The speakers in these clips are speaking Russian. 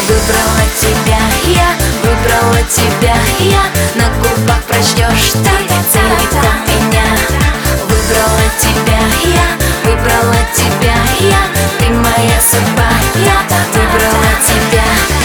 Выбрала тебя я, выбрала тебя я, на губах прочтешь ты целиком меня. Выбрала тебя я, выбрала тебя я, ты моя судьба, я выбрала тебя.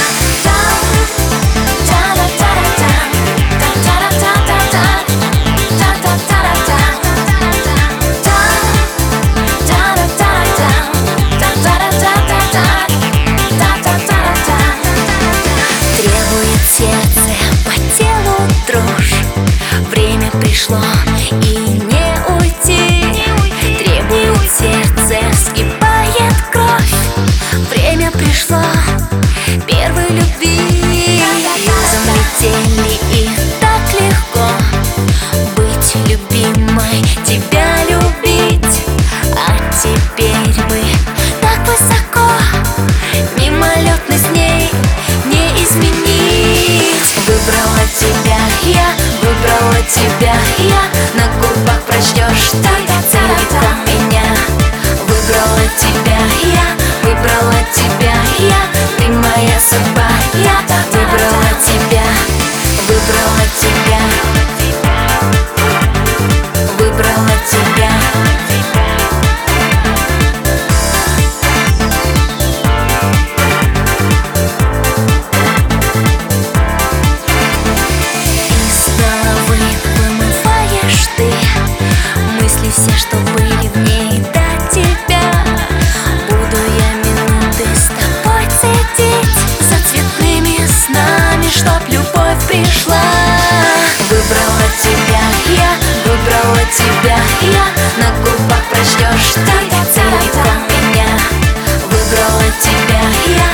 Сердце по телу дрожь, время пришло и не уйти. Требует сердце, вскипает кровь, время пришло первой любви. Юзом летели и так легко быть любимой, тебя любить. А теперь мы так высоко, мимолетно с ней не изменить. Выбрала тебя я, выбрала тебя я, на губах прочтешь ты целиком меня. Выбрала тебя я, выбрала тебя я, ты моя судьба, я выбрала тебя. Выбрала тебя, выбрала тебя. Все, что были в ней до тебя, буду я минуты с тобой цедить за цветными снами, чтоб любовь пришла. Выбрала тебя я, выбрала тебя я, на губах прочтешь ты целиком меня. Выбрала тебя я,